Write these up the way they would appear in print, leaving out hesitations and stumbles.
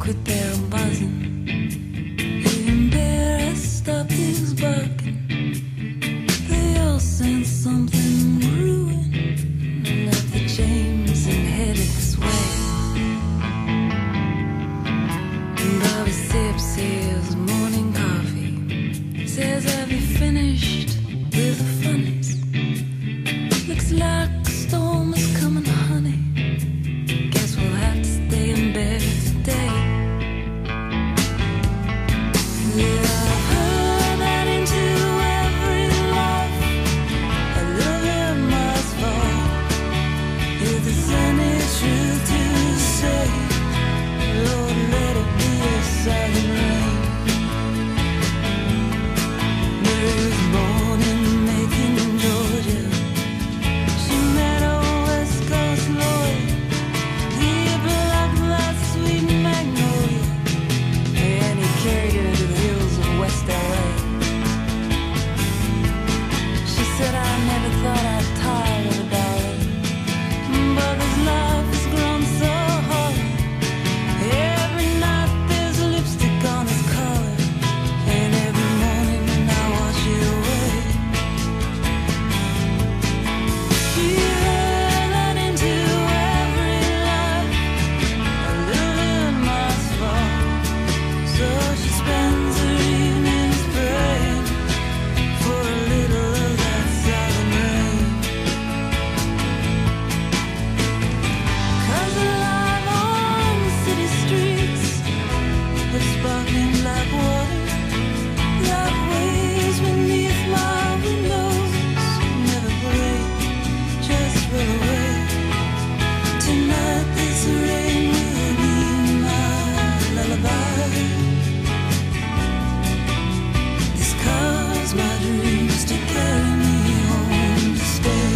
quit their buzzing. Even Bear stopped his barking. They all sensed something brewing and left the James and headed this way. Bobby sips his morning coffee. Says, have you finished with the funnies? Looks like a storm is coming, honey. Guess we'll have to stay in bed today. Yeah, I've heard that into every life a little bit must fall. If there's any truth to say, Lord, let it be a silent rain. Mary was born in Macon, Georgia. She met a West Coast lawyer. He plucked that sweet magnolia, and he carried her to the hills of West LA. She said, I never thought I'd tire of a dollar, but this life has grown so hard. Every night there's lipstick on his collar, and every morning I wash it away. She heard that into every life a little bit must fall. So she spends her evenings praying for a little of that southern rain. 'Cause alive on city streets, the sparkling black water that waves beneath my windows never break, just roll away. Tonight this rain will be my lullaby. This cause my dreams to carry me home to stay.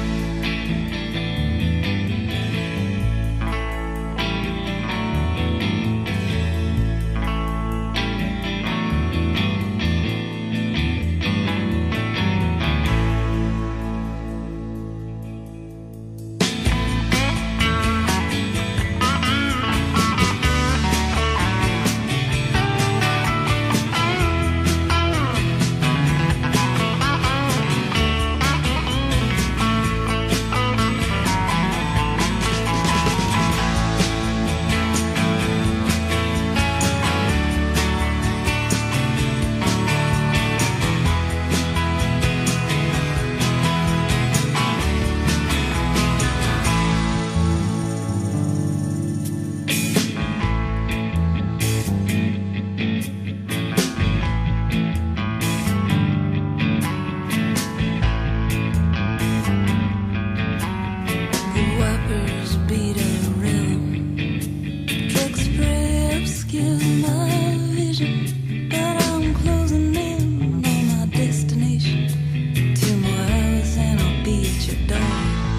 The wipers beat a rhythm. Drug spray obscures my vision, but I'm closing in on my destination. 2 more hours and I'll be at your door.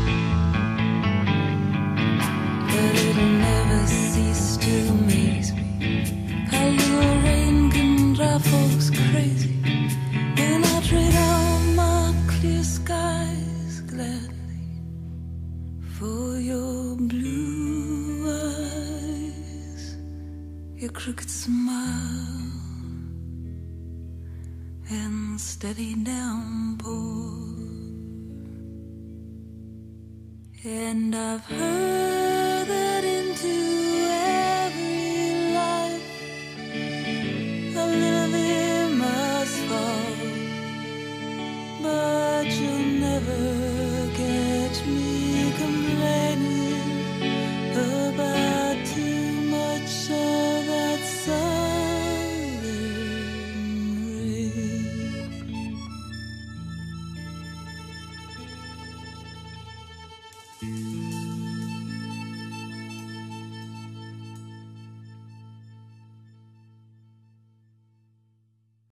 But it'll never cease to amaze me how little rain can drive folks crazy. And I trade all my clear skies gladly for your blue eyes, your crooked smile, and steady downpour. And I've heard that into every life a little bit must fall, but you'll never catch me complaining about too much of that southern rain.